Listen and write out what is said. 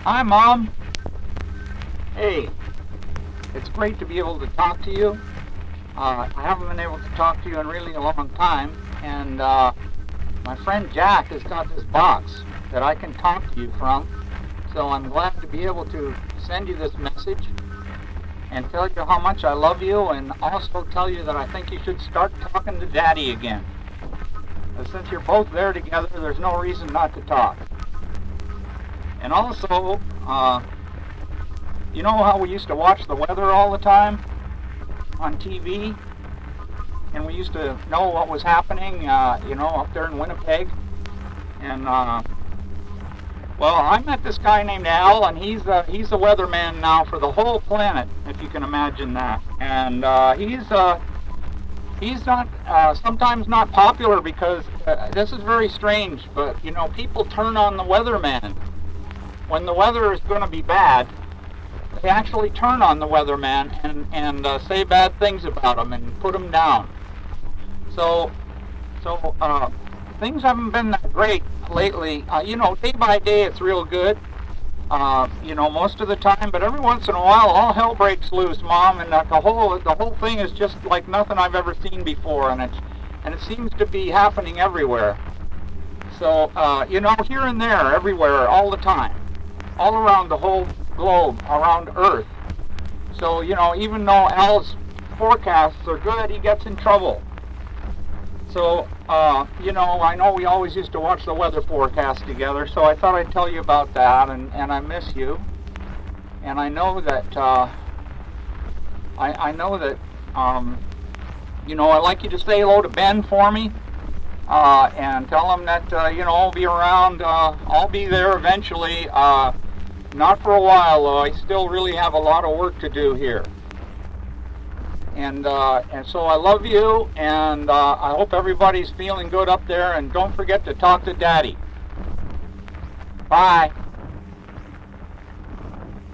Hi, Mom. Hey, it's great to be able to talk to you. I haven't been able to talk to you in really a long time, and my friend Jack has got this box that I can talk to you from, so I'm glad to be able to send you this message and tell you how much I love you, and also tell you that I think you should start talking to Daddy again. Since you're both there together, there's no reason not to talk. And also, you know how we used to watch the weather all the time on TV? And we used to know what was happening, up there in Winnipeg. And, well, I met this guy named Al, and he's the weatherman now for the whole planet, if you can imagine that. And he's not, sometimes not popular because this is very strange, but, people turn on the weatherman. When the weather is going to be bad, they actually turn on the weatherman and say bad things about him and put him down. So things haven't been that great lately. Day by day it's real good, most of the time, but every once in a while all hell breaks loose, Mom, and the whole thing is just like nothing I've ever seen before, and it seems to be happening everywhere. So, here and there, everywhere, all the time, all around the whole globe, around Earth. So, even though Al's forecasts are good, he gets in trouble. So, I know we always used to watch the weather forecast together, so I thought I'd tell you about that, and I miss you. And I know that, I'd like you to say hello to Ben for me, and tell him that, I'll be around, I'll be there eventually, not for a while, though. I still really have a lot of work to do here. And so I love you, and I hope everybody's feeling good up there, and don't forget to talk to Daddy. Bye.